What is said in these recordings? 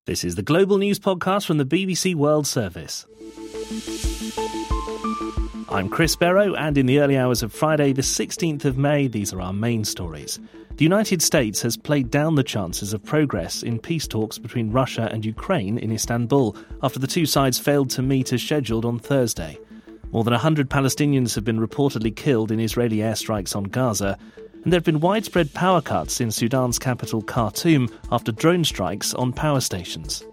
This is the Global News Podcast from the BBC World Service. I'm Chris Barrow, and in the early hours of Friday, the 16th of May, these are our main stories. The United States has played down the chances of progress in peace talks between Russia and Ukraine in Istanbul after the two sides failed to meet as scheduled on Thursday. More than 100 Palestinians have been reportedly killed in Israeli airstrikes on Gaza, and there have been widespread power cuts in Sudan's capital Khartoum after drone strikes on power stations.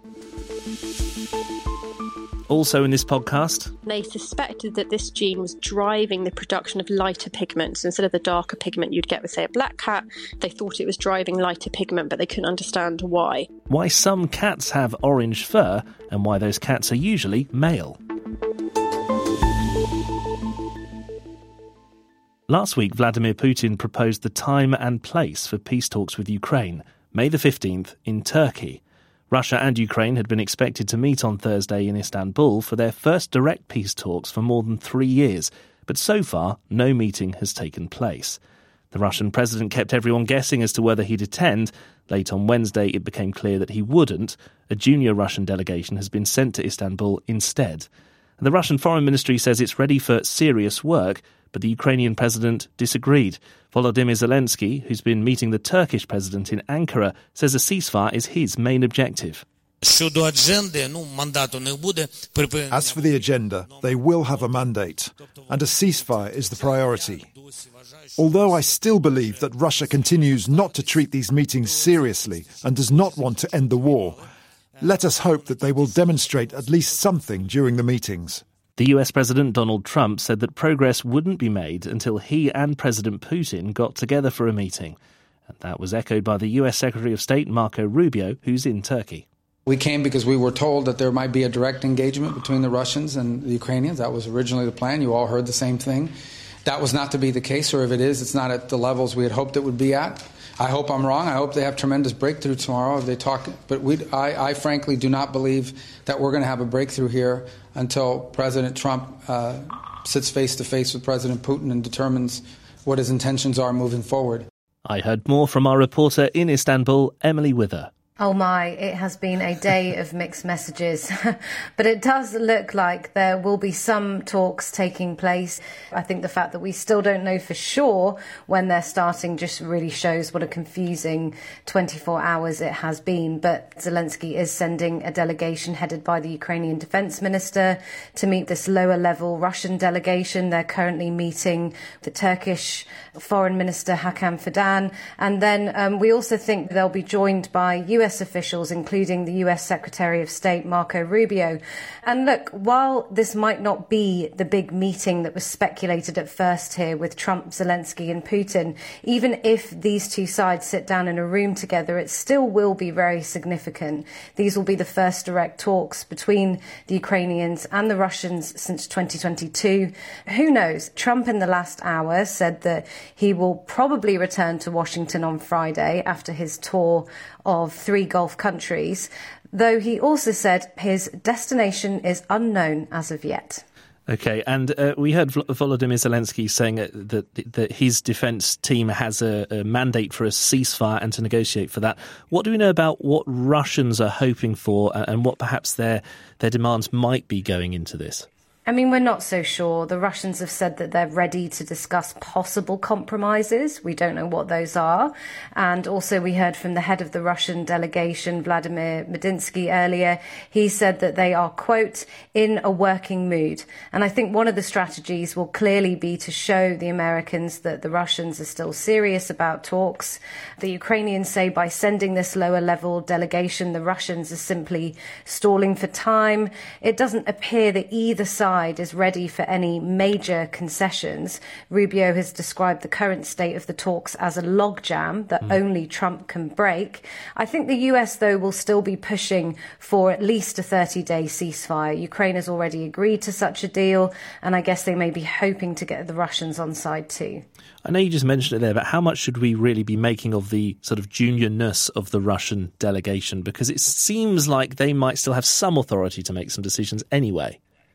Also in this podcast, they suspected that this gene was driving the production of lighter pigments. Instead of the darker pigment you'd get with, say, a black cat, they thought it was driving lighter pigment, but they couldn't understand why. Why some cats have orange fur, and why those cats are usually male. Last week, Vladimir Putin proposed the time and place for peace talks with Ukraine, May the 15th, in Turkey. Russia and Ukraine had been expected to meet on Thursday in Istanbul for their first direct peace talks for more than 3 years, but so far, no meeting has taken place. The Russian president kept everyone guessing as to whether he'd attend. Late on Wednesday, it became clear that he wouldn't. A junior Russian delegation has been sent to Istanbul instead. The Russian Foreign Ministry says it's ready for serious work, but the Ukrainian president disagreed. Volodymyr Zelensky, who's been meeting the Turkish president in Ankara, says a ceasefire is his main objective. As for the agenda, they will have a mandate, and a ceasefire is the priority. Although I still believe that Russia continues not to treat these meetings seriously and does not want to end the war, let us hope that they will demonstrate at least something during the meetings. The US President Donald Trump said that progress wouldn't be made until he and President Putin got together for a meeting. And that was echoed by the US Secretary of State Marco Rubio, who's in Turkey. We came because we were told that there might be a direct engagement between the Russians and the Ukrainians. That was originally the plan. You all heard the same thing. That was not to be the case, or if it is, it's not at the levels we had hoped it would be at. I hope I'm wrong. I hope they have tremendous breakthrough tomorrow. They talk, but I frankly do not believe that we're going to have a breakthrough here until President Trump sits face to face with President Putin and determines what his intentions are moving forward. I heard more from our reporter in Istanbul, Emily Wither. Oh my, it has been a day of mixed messages, but it does look like there will be some talks taking place. I think the fact that we still don't know for sure when they're starting just really shows what a confusing 24 hours it has been. But Zelensky is sending a delegation headed by the Ukrainian defense minister to meet this lower level Russian delegation. They're currently meeting the Turkish foreign minister Hakan Fidan. And then we also think they'll be joined by US officials, including the US Secretary of State Marco Rubio. And look, while this might not be the big meeting that was speculated at first here with Trump, Zelensky and Putin, even if these two sides sit down in a room together, it still will be very significant. These will be the first direct talks between the Ukrainians and the Russians since 2022. Who knows? Trump in the last hour said that he will probably return to Washington on Friday after his tour of 3 Gulf countries, though he also said his destination is unknown as of yet. OK, and we heard Volodymyr Zelensky saying that his defence team has a mandate for a ceasefire and to negotiate for that. What do we know about what Russians are hoping for and what perhaps their demands might be going into this? I mean, we're not so sure. The Russians have said that they're ready to discuss possible compromises. We don't know what those are. And also we heard from the head of the Russian delegation, Vladimir Medinsky, earlier. He said that they are, quote, in a working mood. And I think one of the strategies will clearly be to show the Americans that the Russians are still serious about talks. The Ukrainians say by sending this lower level delegation, the Russians are simply stalling for time. It doesn't appear that either side is ready for any major concessions. Rubio has described the current state of the talks as a logjam that only Trump can break. I think the US, though, will still be pushing for at least a 30-day ceasefire. Ukraine has already agreed to such a deal, and I guess they may be hoping to get the Russians on side too. I know you just mentioned it there, but how much should we really be making of the sort of juniorness of the Russian delegation? Because it seems like they might still have some authority to make some decisions anyway.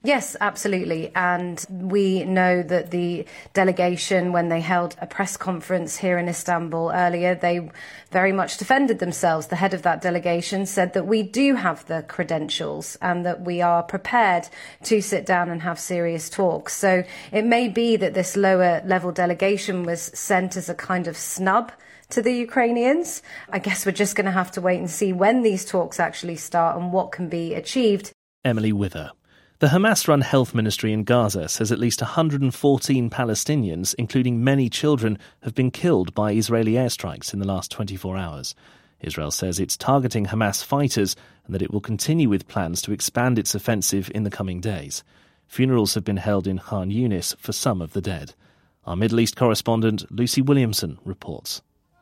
Yes, absolutely. And we know that the delegation, when they held a press conference here in Istanbul earlier, they very much defended themselves. The head of that delegation said that we do have the credentials and that we are prepared to sit down and have serious talks. So it may be that this lower level delegation was sent as a kind of snub to the Ukrainians. I guess we're just going to have to wait and see when these talks actually start and what can be achieved. Emily Wither. The Hamas-run health ministry in Gaza says at least 114 Palestinians, including many children, have been killed by Israeli airstrikes in the last 24 hours. Israel says it's targeting Hamas fighters and that it will continue with plans to expand its offensive in the coming days. Funerals have been held in Khan Yunis for some of the dead. Our Middle East correspondent Lucy Williamson reports.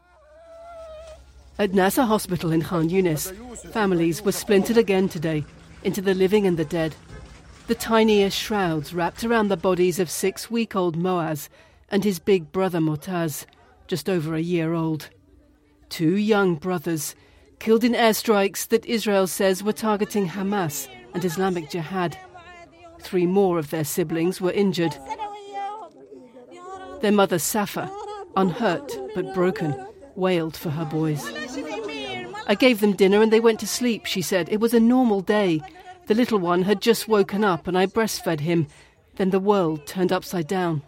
At Nasser Hospital in Khan Yunis, families were splintered again today into the living and the dead. The tiniest shrouds wrapped around the bodies of 6-week-old Moaz and his big brother Motaz, just over a year old. 2 young brothers killed in airstrikes that Israel says were targeting Hamas and Islamic Jihad. 3 more of their siblings were injured. Their mother Safa, unhurt but broken, wailed for her boys. I gave them dinner and they went to sleep, she said. It was a normal day. The little one had just woken up and I breastfed him. Then the world turned upside down.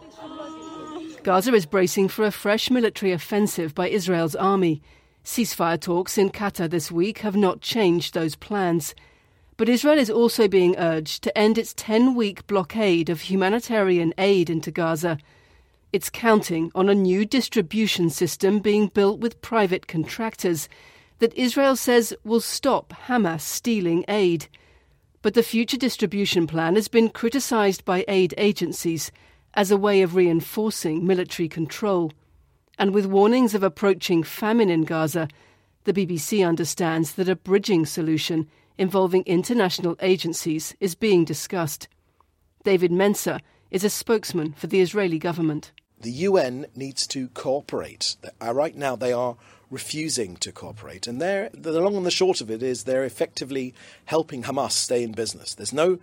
Gaza is bracing for a fresh military offensive by Israel's army. Ceasefire talks in Qatar this week have not changed those plans. But Israel is also being urged to end its 10-week blockade of humanitarian aid into Gaza. It's counting on a new distribution system being built with private contractors that Israel says will stop Hamas stealing aid. But the future distribution plan has been criticised by aid agencies as a way of reinforcing military control. And with warnings of approaching famine in Gaza, the BBC understands that a bridging solution involving international agencies is being discussed. David Mensa is a spokesman for the Israeli government. The UN needs to cooperate. Right now they are refusing to cooperate. And the long and the short of it is they're effectively helping Hamas stay in business. There's no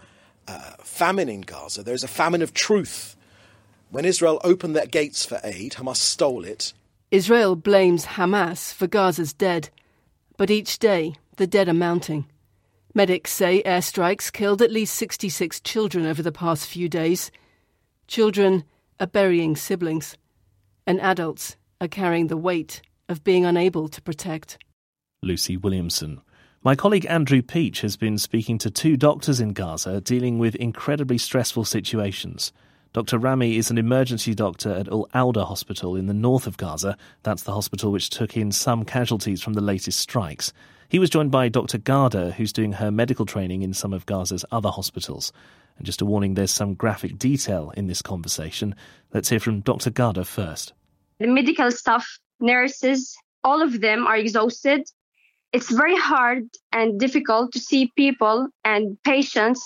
famine in Gaza. There's a famine of truth. When Israel opened their gates for aid, Hamas stole it. Israel blames Hamas for Gaza's dead. But each day, the dead are mounting. Medics say airstrikes killed at least 66 children over the past few days. Children are burying siblings, and adults are carrying the weight of being unable to protect. Lucy Williamson. My colleague Andrew Peach has been speaking to 2 doctors in Gaza dealing with incredibly stressful situations. Dr. Rami is an emergency doctor at Al-Auda Hospital in the north of Gaza. That's the hospital which took in some casualties from the latest strikes. He was joined by Dr. Garda, who's doing her medical training in some of Gaza's other hospitals. And just a warning, there's some graphic detail in this conversation. Let's hear from Dr. Garda first. The medical staff, nurses, all of them are exhausted. It's very hard and difficult to see people and patients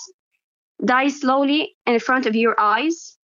die slowly in front of your eyes.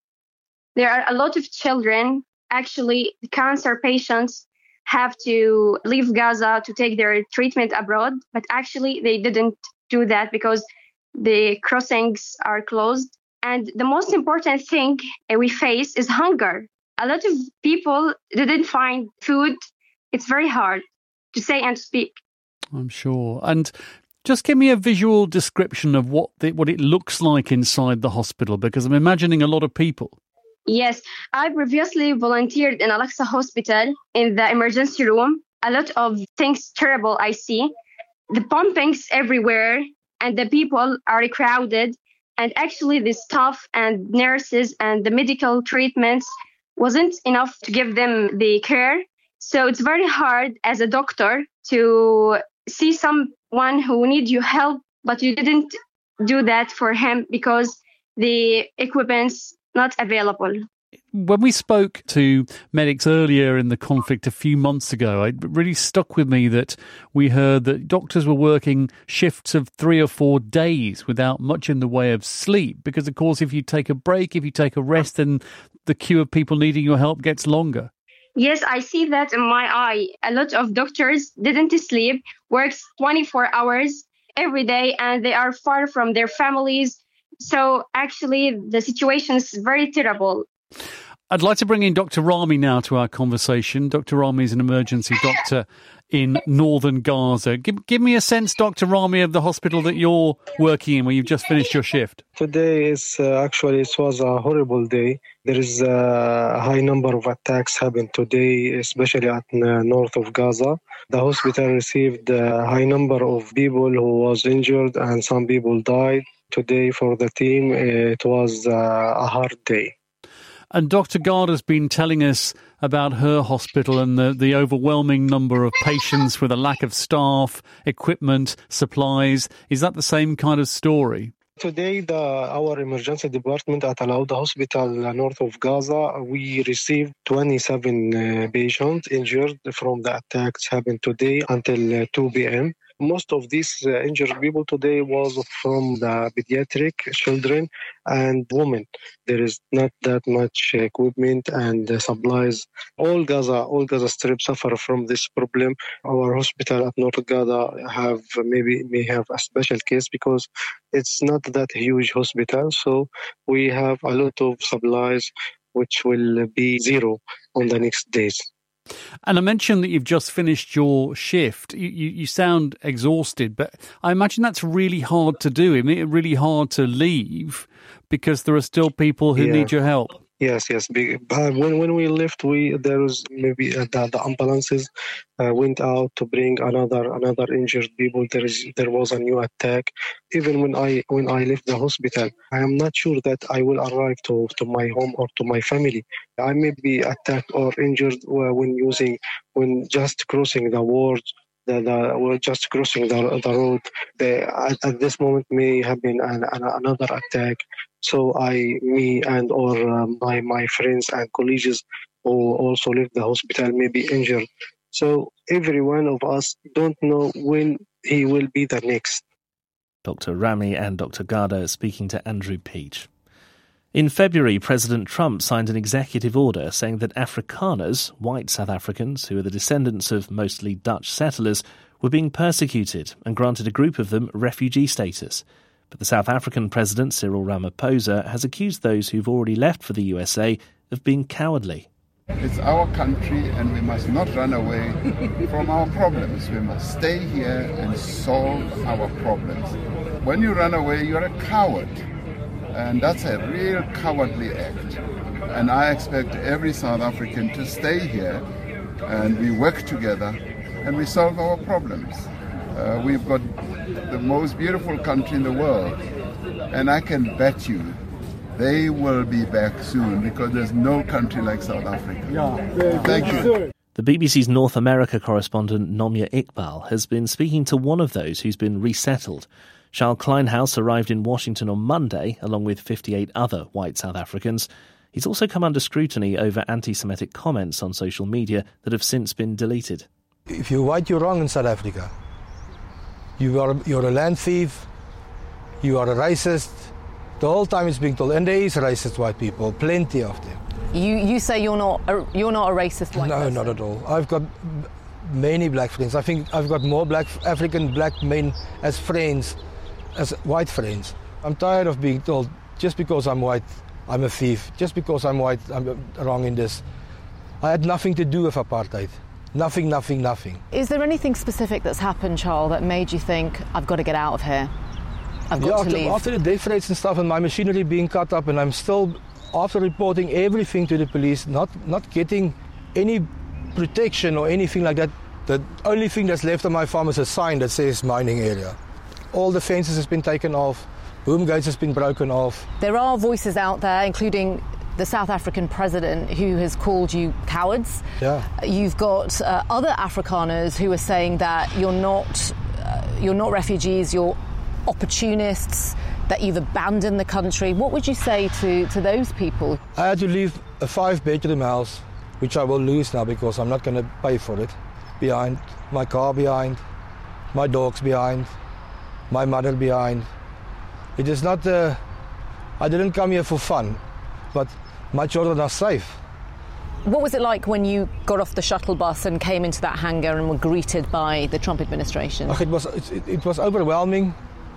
There are a lot of children, actually, cancer patients have to leave Gaza to take their treatment abroad, but actually they didn't do that because the crossings are closed. And the most important thing we face is hunger. A lot of people didn't find food. It's very hard to say and speak. I'm sure. And just give me a visual description of what it looks like inside the hospital, because I'm imagining a lot of people. Yes, I previously volunteered in Al-Aqsa Hospital in the emergency room. A lot of things terrible I see. The pumpings everywhere and the people are crowded. And actually the staff and nurses and the medical treatments wasn't enough to give them the care. So it's very hard as a doctor to see someone who needs your help, but you didn't do that for him because the equipment's not available. When we spoke to medics earlier in the conflict a few months ago, it really stuck with me that we heard that doctors were working shifts of 3 or 4 days without much in the way of sleep. Because, of course, if you take a break, if you take a rest, then the queue of people needing your help gets longer. Yes, I see that in my eye. A lot of doctors didn't sleep, works 24 hours every day, and they are far from their families. So actually, the situation is very terrible. I'd like to bring in Dr. Rami now to our conversation. Dr. Rami is an emergency doctor in northern Gaza. Give me a sense, Dr. Rami, of the hospital that you're working in, where you've just finished your shift. Today is it was a horrible day. There is a high number of attacks happened today, especially at north of Gaza. The hospital received a high number of people who was injured and some people died. Today for the team, it was a hard day. And Dr. Garda's been telling us about her hospital and the overwhelming number of patients with a lack of staff, equipment, supplies. Is that the same kind of story? Today, our emergency department at Al-Auda Hospital north of Gaza, we received 27 patients injured from the attacks happened today until 2 p.m. Most of these injured people today was from the pediatric children and women. There is not that much equipment and supplies. All Gaza Strip suffer from this problem. Our hospital at North Gaza may have a special case because it's not that huge hospital. So we have a lot of supplies which will be zero on the next days. And I mentioned that you've just finished your shift. You sound exhausted, but I imagine that's really hard to do. Isn't it really hard to leave because there are still people who need your help? Yes. When we left, there was maybe the ambulances went out to bring another injured people. There was a new attack. Even when I left the hospital, I am not sure that I will arrive to my home or to my family. I may be attacked or injured when just crossing the ward. We're just crossing the road. At this moment may have been another attack. So me and my friends and colleagues who also left the hospital may be injured. So every one of us don't know when he will be the next. Dr. Rami and Dr. Garda speaking to Andrew Peach. In February, President Trump signed an executive order saying that Afrikaners, white South Africans who are the descendants of mostly Dutch settlers, were being persecuted and granted a group of them refugee status. But the South African President, Cyril Ramaphosa, has accused those who've already left for the USA of being cowardly. It's our country and we must not run away from our problems. We must stay here and solve our problems. When you run away, you're a coward. And that's a real cowardly act. And I expect every South African to stay here and we work together and we solve our problems. We've got the most beautiful country in the world. And I can bet you they will be back soon because there's no country like South Africa. Thank you. The BBC's North America correspondent Nomia Iqbal has been speaking to one of those who's been resettled. Charles Kleinhaus arrived in Washington on Monday, along with 58 other white South Africans. He's also come under scrutiny over anti-Semitic comments on social media that have since been deleted. If you're white, you're wrong in South Africa. You're a land thief, you are a racist. The whole time it's being told, and there is racist white people, plenty of them. You say you're not a racist white person? No, not at all. I've got many black friends. I think I've got more African black men as friends as white friends. I'm tired of being told, just because I'm white, I'm a thief. Just because I'm white, I'm wrong in this. I had nothing to do with apartheid. Nothing. Is there anything specific that's happened, Charles, that made you think, I've got to get out of here? I've got to leave? After the death threats and stuff and my machinery being cut up, and I'm still, after reporting everything to the police, not getting any protection or anything like that. The only thing that's left on my farm is a sign that says mining area. All the fences has been taken off, boom gates has been broken off. There are voices out there, including the South African president, who has called you cowards. Yeah. You've got other Afrikaners who are saying that you're not refugees, you're opportunists, that you've abandoned the country. What would you say to those people? I had to leave a 5-bedroom house, which I will lose now because I'm not going to pay for it, behind, my car behind, my dogs behind, my mother behind. It is not, I didn't come here for fun, but my children are safe. What was it like when you got off the shuttle bus and came into that hangar and were greeted by the Trump administration? It was overwhelming.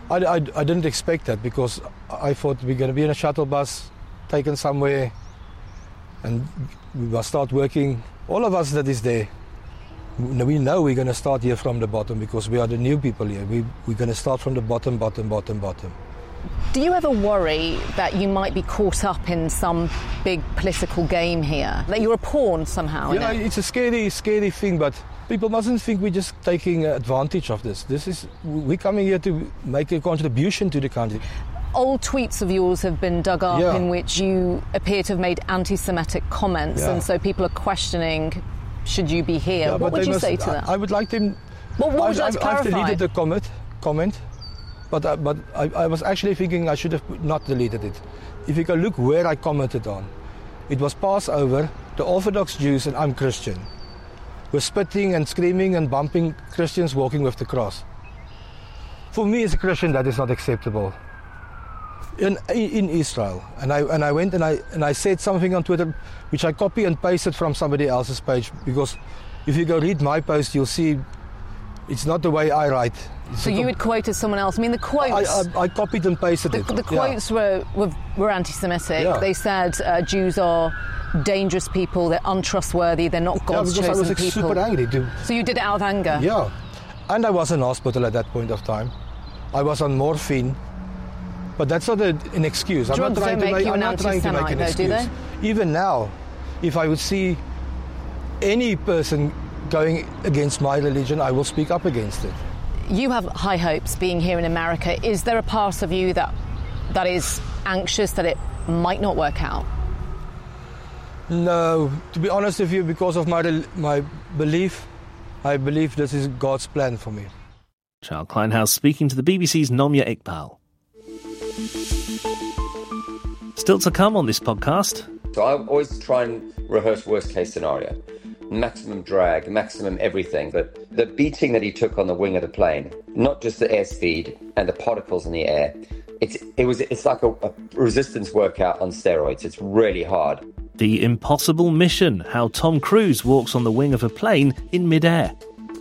I didn't expect that, because I thought we're going to be in a shuttle bus, taken somewhere, and we must start working. All of us that is there, we know we're going to start here from the bottom, because we are the new people here. We're going to start from the bottom. Do you ever worry that you might be caught up in some big political game here? That you're a pawn somehow? Yeah, it's a scary thing, but people mustn't think we're just taking advantage of this. We're coming here to make a contribution to the country. Old tweets of yours have been dug up in which you appear to have made anti-Semitic comments, and so people are questioning, should you be here? What would you say to that? I would like them... What would you like to clarify? I've deleted the comment, but I was actually thinking I should have not deleted it. If you can look where I commented on, it was Passover, the Orthodox Jews, and I'm Christian, were spitting and screaming and bumping Christians walking with the cross. For me as a Christian, that is not acceptable. In Israel, and I went and I said something on Twitter, which I copy and pasted from somebody else's page, because if you go read my post, you'll see it's not the way I write. So you had quoted someone else. I mean, the quotes... I copied and pasted it. The quotes were anti-Semitic. Yeah. They said Jews are dangerous people, they're untrustworthy, they're not God's chosen people. I was super angry. So you did it out of anger? Yeah. And I was in hospital at that point of time. I was on morphine. But that's not an excuse. Drugs don't make you an anti-Semite, though, do they? Even now, if I would see any person going against my religion, I will speak up against it. You have high hopes being here in America. Is there a part of you that is anxious that it might not work out? No, to be honest with you, because of my belief, I believe this is God's plan for me. Charles Kleinhaus speaking to the BBC's Nomia Iqbal. Still to come on this podcast. So I always try and rehearse worst case scenario. Maximum drag, maximum everything. But the beating that he took on the wing of the plane, not just the airspeed and the particles in the air, it's like a resistance workout on steroids. It's really hard. The impossible mission, how Tom Cruise walks on the wing of a plane in midair.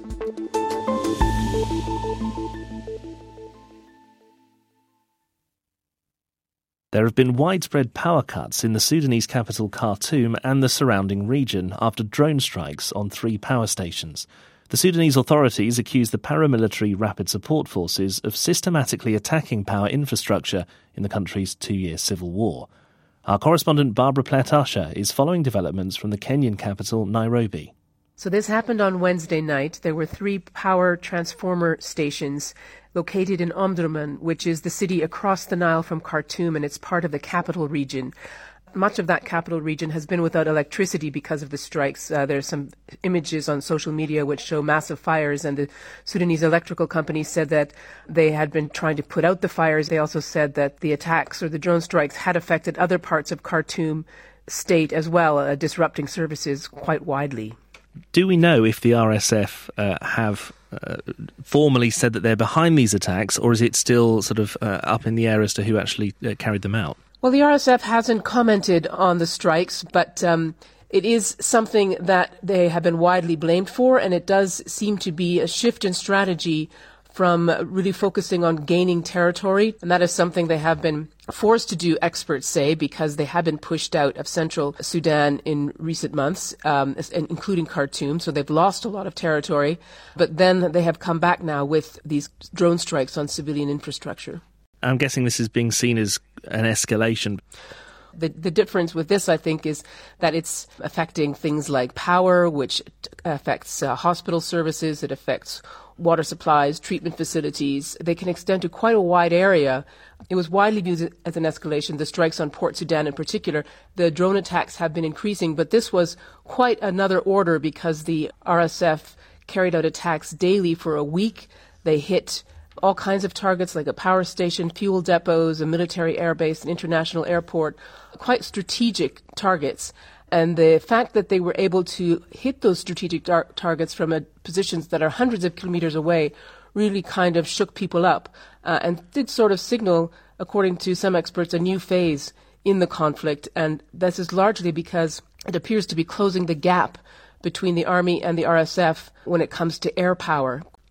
There have been widespread power cuts in the Sudanese capital Khartoum and the surrounding region after drone strikes on 3 power stations. The Sudanese authorities accuse the paramilitary Rapid Support Forces of systematically attacking power infrastructure in the country's 2-year civil war. Our correspondent Barbara Platt-Usher is following developments from the Kenyan capital, Nairobi. So this happened on Wednesday night. There were 3 power transformer stations located in Omdurman, which is the city across the Nile from Khartoum, and it's part of the capital region. Much of that capital region has been without electricity because of the strikes. There are some images on social media which show massive fires, and the Sudanese electrical company said that they had been trying to put out the fires. They also said that the attacks or the drone strikes had affected other parts of Khartoum state as well, disrupting services quite widely. Do we know if the RSF have formally said that they're behind these attacks, or is it still sort of up in the air as to who actually carried them out? Well, the RSF hasn't commented on the strikes, but it is something that they have been widely blamed for, and it does seem to be a shift in strategy from really focusing on gaining territory. And that is something they have been forced to do, experts say, because they have been pushed out of central Sudan in recent months, including Khartoum. So they've lost a lot of territory. But then they have come back now with these drone strikes on civilian infrastructure. I'm guessing this is being seen as an escalation. The difference with this, I think, is that it's affecting things like power, which affects hospital services. It affects water supplies, treatment facilities. They can extend to quite a wide area. It was widely viewed as an escalation, the strikes on Port Sudan in particular. The drone attacks have been increasing, but this was quite another order because the RSF carried out attacks daily for a week. They hit all kinds of targets like a power station, fuel depots, a military airbase, an international airport, quite strategic targets. And the fact that they were able to hit those strategic targets from positions that are hundreds of kilometers away really kind of shook people up and did sort of signal, according to some experts, a new phase in the conflict. And this is largely because it appears to be closing the gap between the army and the RSF when it comes to air power.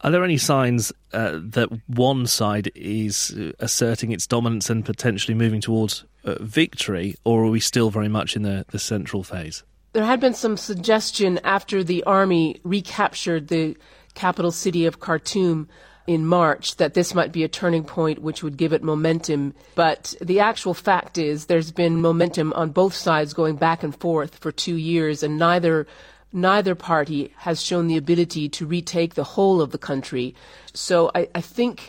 Are there any signs that one side is asserting its dominance and potentially moving towards victory, or are we still very much in the central phase? There had been some suggestion after the army recaptured the capital city of Khartoum in March that this might be a turning point which would give it momentum. But the actual fact is there's been momentum on both sides going back and forth for 2 years, and neither party has shown the ability to retake the whole of the country. So I think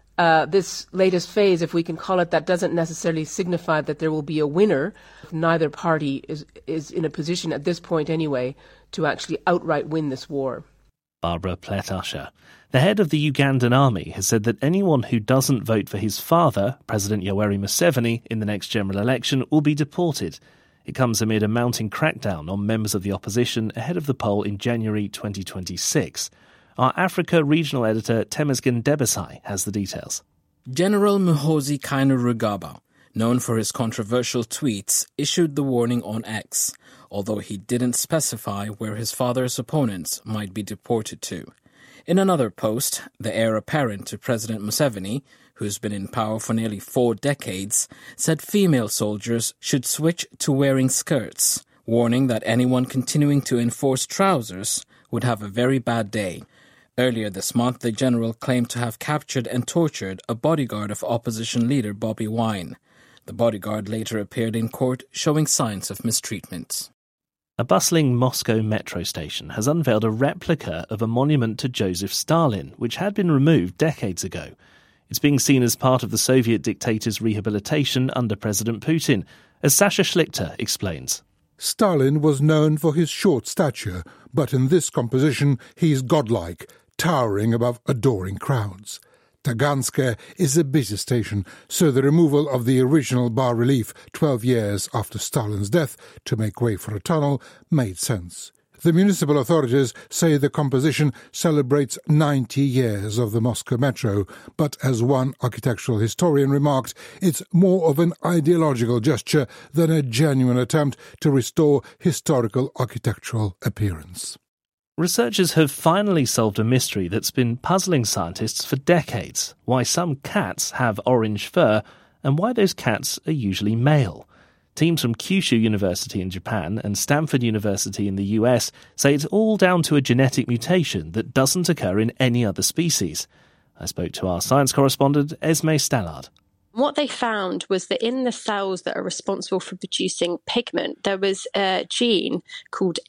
this latest phase, if we can call it that, doesn't necessarily signify that there will be a winner. Neither party is in a position at this point anyway to actually outright win this war. Barbara Plett-Usher. The head of the Ugandan army has said that anyone who doesn't vote for his father, President Yoweri Museveni, in the next general election will be deported. It comes amid a mounting crackdown on members of the opposition ahead of the poll in January 2026. Our Africa regional editor Temesgen Debesai has the details. General Muhoozi Kainerugaba, known for his controversial tweets, issued the warning on X, although he didn't specify where his father's opponents might be deported to. In another post, the heir apparent to President Museveni, who's been in power for nearly 4 decades, said female soldiers should switch to wearing skirts, warning that anyone continuing to enforce trousers would have a very bad day. Earlier this month, the general claimed to have captured and tortured a bodyguard of opposition leader Bobi Wine. The bodyguard later appeared in court showing signs of mistreatment. A bustling Moscow metro station has unveiled a replica of a monument to Joseph Stalin, which had been removed decades ago. It's being seen as part of the Soviet dictator's rehabilitation under President Putin, as Sasha Schlichter explains. Stalin was known for his short stature, but in this composition he's godlike, towering above adoring crowds. Taganske is a busy station, so the removal of the original bas-relief 12 years after Stalin's death to make way for a tunnel made sense. The municipal authorities say the composition celebrates 90 years of the Moscow metro, but as one architectural historian remarked, it's more of an ideological gesture than a genuine attempt to restore historical architectural appearance. Researchers have finally solved a mystery that's been puzzling scientists for decades: why some cats have orange fur and why those cats are usually male. Teams from Kyushu University in Japan and Stanford University in the US say it's all down to a genetic mutation that doesn't occur in any other species. I spoke to our science correspondent, Esme Stallard. What they found was that in the cells that are responsible for producing pigment, there was a gene called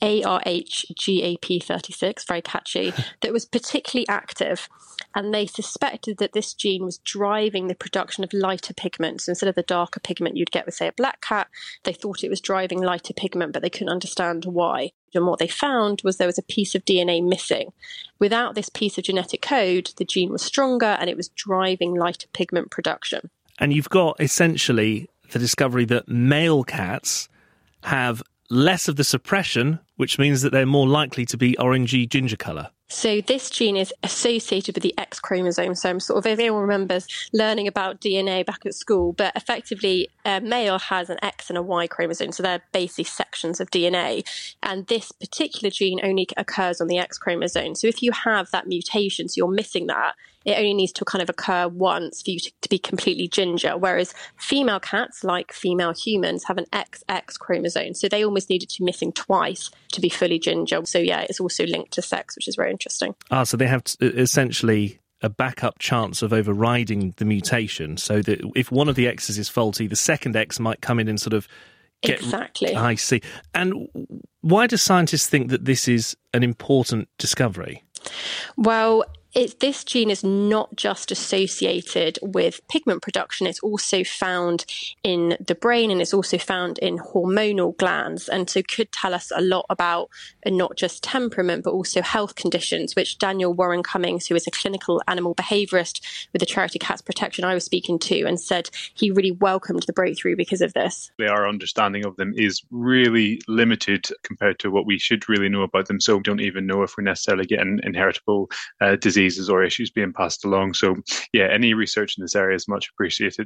ARHGAP36, very catchy, that was particularly active. And they suspected that this gene was driving the production of lighter pigments. Instead of the darker pigment you'd get with, say, a black cat, they thought it was driving lighter pigment, but they couldn't understand why. And what they found was there was a piece of DNA missing. Without this piece of genetic code, the gene was stronger and it was driving lighter pigment production. And you've got essentially the discovery that male cats have less of the suppression, which means that they're more likely to be orangey ginger colour. So this gene is associated with the X chromosome. So I'm if anyone remembers learning about DNA back at school, but effectively a male has an X and a Y chromosome. So they're basically sections of DNA. And this particular gene only occurs on the X chromosome. So if you have that mutation, so you're missing that, it only needs to kind of occur once for you to be completely ginger, whereas female cats, like female humans, have an XX chromosome. So they almost needed to be missing twice to be fully ginger. So yeah, it's also linked to sex, which is very interesting. So they have essentially a backup chance of overriding the mutation, so that if one of the X's is faulty, the second X might come in and sort of get... Exactly. I see. And why do scientists think that this is an important discovery? Well, this gene is not just associated with pigment production, it's also found in the brain and it's also found in hormonal glands, and so could tell us a lot about not just temperament but also health conditions, which Daniel Warren Cummings, who is a clinical animal behaviourist with the charity Cats Protection I was speaking to, and said he really welcomed the breakthrough because of this. Our understanding of them is really limited compared to what we should really know about them, so we don't even know if we're necessarily getting inheritable diseases or issues being passed along. So yeah, any research in this area is much appreciated.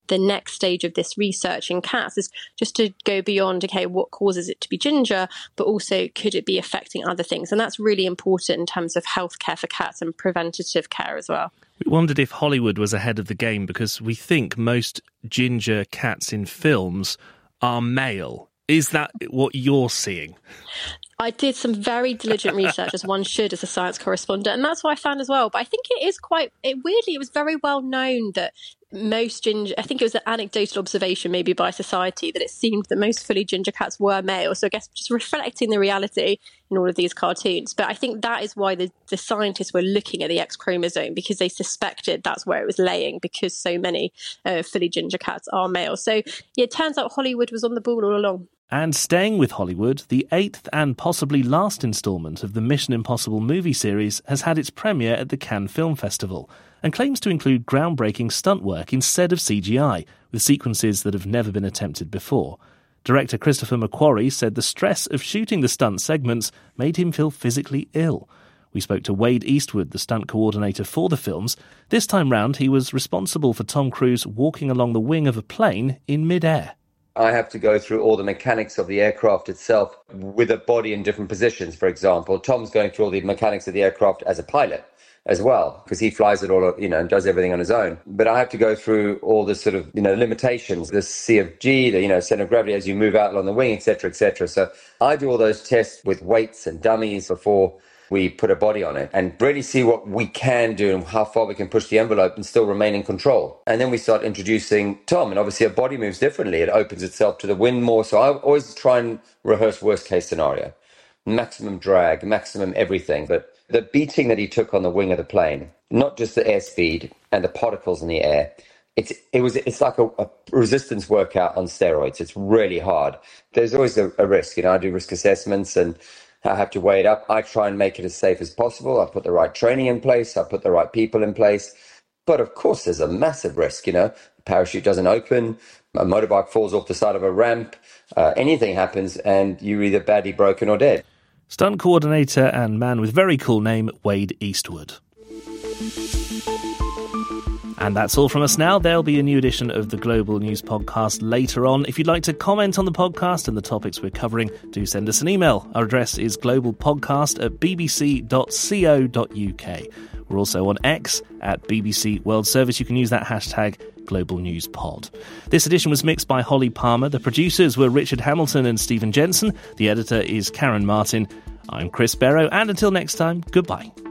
the next stage of this research in cats is just to go beyond, okay, what causes it to be ginger, but also could it be affecting other things? And that's really important in terms of healthcare for cats and preventative care as well. We wondered if Hollywood was ahead of the game because we think most ginger cats in films are male. Is that what you're seeing? I did some very diligent research, as one should as a science correspondent, and that's what I found as well. But I think weirdly, it was very well known that most ginger, I think it was an anecdotal observation maybe by society, that it seemed that most fully ginger cats were male. So I guess just reflecting the reality in all of these cartoons. But I think that is why the scientists were looking at the X chromosome, because they suspected that's where it was laying, because so many fully ginger cats are male. So yeah, it turns out Hollywood was on the ball all along. And staying with Hollywood, the 8th and possibly last instalment of the Mission Impossible movie series has had its premiere at the Cannes Film Festival and claims to include groundbreaking stunt work instead of CGI, with sequences that have never been attempted before. Director Christopher McQuarrie said the stress of shooting the stunt segments made him feel physically ill. We spoke to Wade Eastwood, the stunt coordinator for the films. This time round, he was responsible for Tom Cruise walking along the wing of a plane in mid-air. I have to go through all the mechanics of the aircraft itself with a body in different positions, for example. Tom's going through all the mechanics of the aircraft as a pilot as well, because he flies it all, and does everything on his own. But I have to go through all the sort of, limitations, the CFG, the, center of gravity as you move out along the wing, etc., etc. So I do all those tests with weights and dummies before we put a body on it and really see what we can do and how far we can push the envelope and still remain in control. And then we start introducing Tom, and obviously a body moves differently. It opens itself to the wind more. So I always try and rehearse worst case scenario, maximum drag, maximum everything. But the beating that he took on the wing of the plane, not just the airspeed and the particles in the air, it's like a resistance workout on steroids. It's really hard. There's always a risk. I do risk assessments and I have to weigh it up. I try and make it as safe as possible. I put the right training in place. I put the right people in place. But of course, there's a massive risk, The parachute doesn't open, a motorbike falls off the side of a ramp, anything happens and you're either badly broken or dead. Stunt coordinator and man with very cool name, Wade Eastwood. And that's all from us now. There'll be a new edition of the Global News Podcast later on. If you'd like to comment on the podcast and the topics we're covering, do send us an email. Our address is globalpodcast@bbc.co.uk. We're also on X at BBC World Service. You can use that hashtag Global News Pod. This edition was mixed by Holly Palmer. The producers were Richard Hamilton and Stephen Jensen. The editor is Karen Martin. I'm Chris Barrow, and until next time, goodbye.